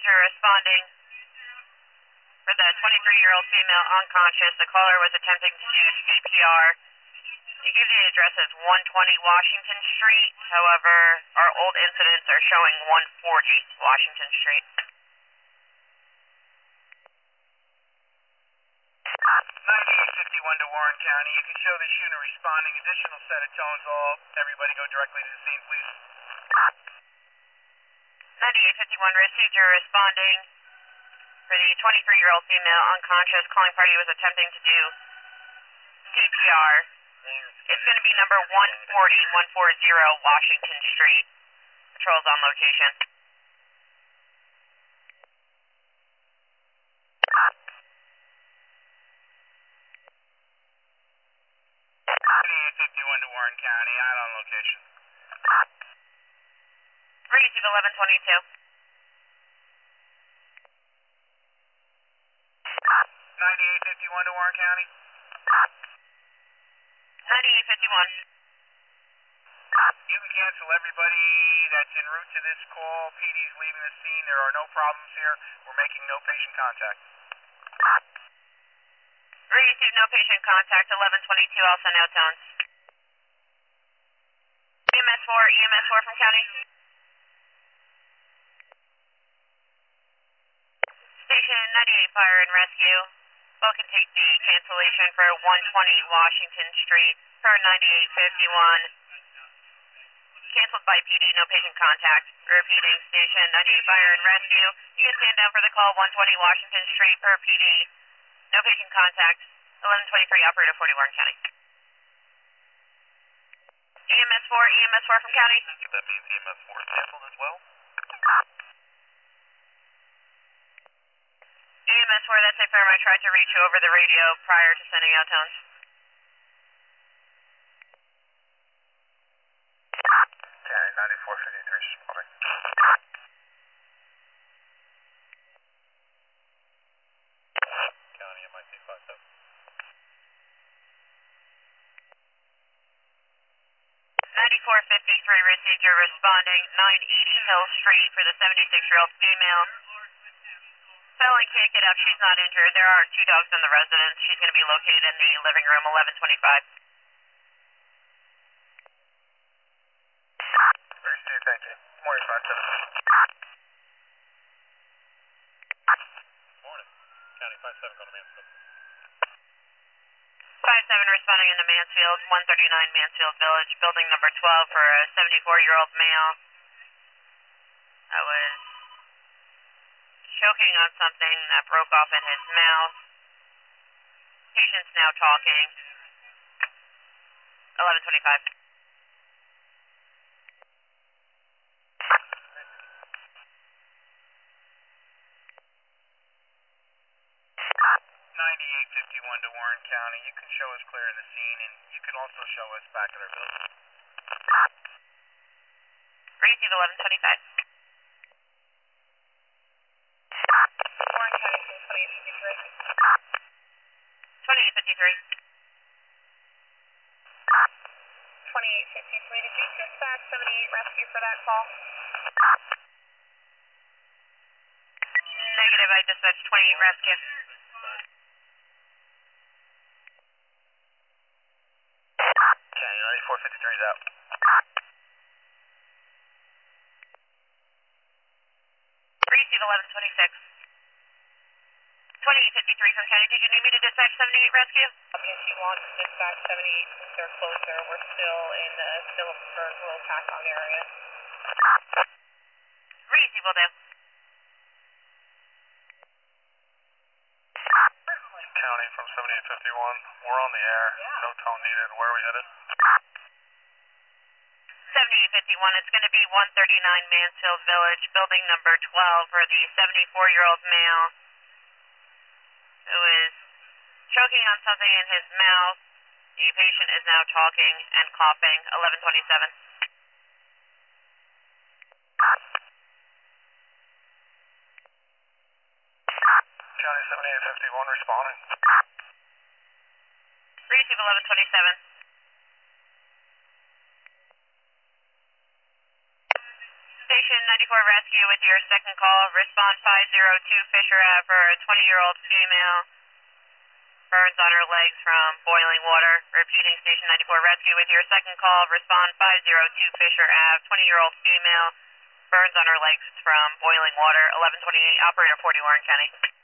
procedure responding for the 23-year-old female unconscious. The caller was attempting to do CPR. You give the address as 120 Washington Street. However, our old incidents are showing 140 Washington Street. 9851 to Warren County. You can show this unit responding. Additional set of tones all. Everybody go directly to the scene, please. 9851 received your responding for the 23-year-old female unconscious. Calling party was attempting to do CPR. It's going to be number 140 Washington Street. Patrol's on location. To Warren County, out on location. Receive 1122. 9851 to Warren County. 9851. You can cancel everybody that's en route to this call. PD's leaving the scene. There are no problems here. We're making no patient contact. Receive no patient contact. 1122. I'll send out tones. EMS4 from county. Station 98 Fire and Rescue. Both can take the cancellation for 120 Washington Street per 9851. Canceled by PD, no patient contact. Repeating, Station 98 Fire and Rescue. You can stand down for the call 120 Washington Street per PD. No patient contact. 1123 Operator 40 Warren County. EMS4 from county. That means EMS4 is canceled as well? EMS4, that's a firm. I tried to reach you over the radio prior to sending out tones. County 9453 responding. County MIC 57. 9453 received your responding 980 Hill Street for the 76-year-old female. Fell and can't get up. She's not injured. There are 2 dogs in the residence. She's going to be located in the living room, 1125. Received, thank you. Morning, 57. Morning. County 57, go to Mansfield. 57 responding into Mansfield, 139 Mansfield Village, building number 12 for a 74-year-old male that was choking on something that broke off in his mouth. Patient's now talking. 1125. 9851 to Warren County. You can show us clearing the scene, and you can also show us back at our building. Receive 1125. Warren County, 2853. 2853. 2853. Did you dispatch 78 rescue for that call? Negative, I dispatched 28 rescue. County 9453 is out. Receive 1126. 2853 from county. Did you need me to dispatch 78 rescue? If you want to dispatch 78 since they're closer, we're still in the Phillipsburg, Little Tacon area. Receive will do. County from 7851. We're on the air. No tone needed. Where are we headed? 7851. It's going to be 139 Mansfield Village, building number 12 for the 74-year-old male who is choking on something in his mouth. The patient is now talking and coughing. 1127. County 7851 responding. Receive 1127. Station Station 94 Rescue with your second call. Respond 502 Fisher Ave for a 20-year-old female. Burns on her legs from boiling water. Repeating Station 94 Rescue with your second call. Respond 502 Fisher Ave, 20-year-old female. Burns on her legs from boiling water. 1128, operator 40 Warren County.